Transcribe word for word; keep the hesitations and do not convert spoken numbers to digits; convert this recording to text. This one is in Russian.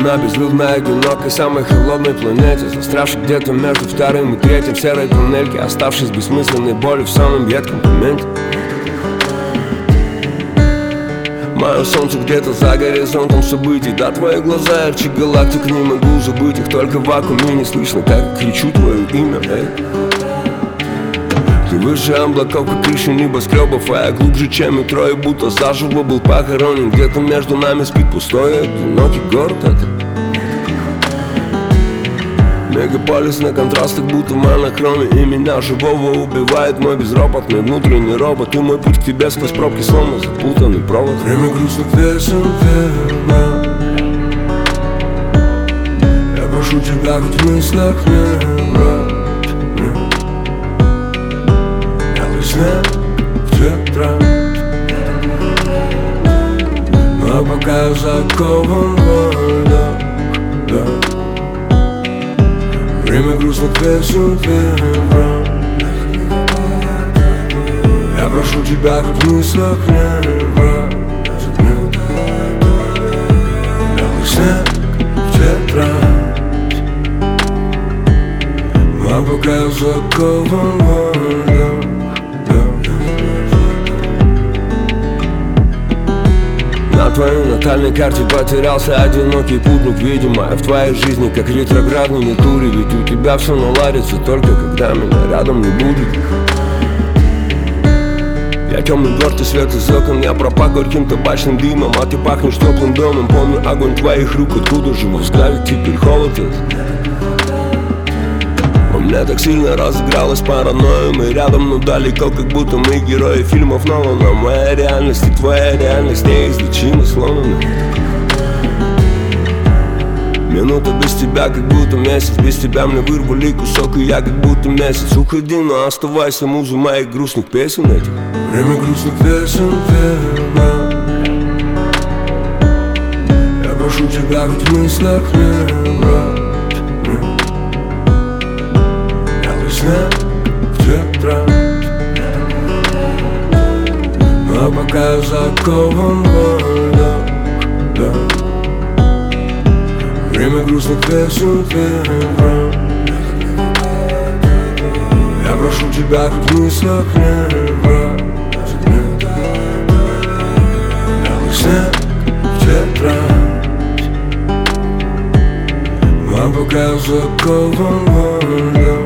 на безлюдной, одинокой, самой холодной планете, застрявшей где-то между вторым и третьим в серой туннельке, оставшись бессмысленной болью в самом едком моменте. Мое солнце где-то за горизонтом событий, да, твои глаза ярче галактик, не могу забыть их, только в вакууме не слышно, как я кричу твое имя, эй. Ты выше облаков, как крыши небоскребов, а я глубже, чем метро, и будто заживо был похоронен. Где-то между нами спит пустой, одинокий город этот. Мегаполис на контрастах, будто в монохроме, и меня живого убивает мой безропотный внутренний робот. И мой путь к тебе сквозь пробки словно запутанный провод. Время грустных песен верно. Я прошу тебя хоть в мыслях не брать. Снег в тетрадь, а пока я закован в льдах, да. Время грустных песен февраль. Я прошу тебя хоть в мыслях не брать. Белый снег в тетрадь, а пока я закован в льдах. На твоей натальной карте потерялся одинокий путник, видимо, я в твоей жизни как ретроградный Меркурий. Ведь у тебя все наладится только когда меня рядом не будет. Я темный двор, ты свет из окон, я пропах горьким табачным дымом, а ты пахнешь теплым домом. Помню огонь твоих рук, откуда же во взгляде теперь холод этот. Во мне так сильно разыгралась паранойя, мы рядом, но далеко, как будто мы герои фильмов Нолана. Моя реальность и твоя реальность неизлечимо сломана. Минута без тебя, как будто месяц, без тебя мне вырвали кусок, и я как будто месяц. Уходи, но оставайся музой моих грустных песен этих. Время грустных песен верно. Я прошу тебя хоть в мыслях не брать. Снег в тетрадь, а пока я закован в льдах, да. Время грустных песен февраль. Я прошу тебя хоть в мыслях не брать. Белый снег в тетрадь, а пока я закован в льдах.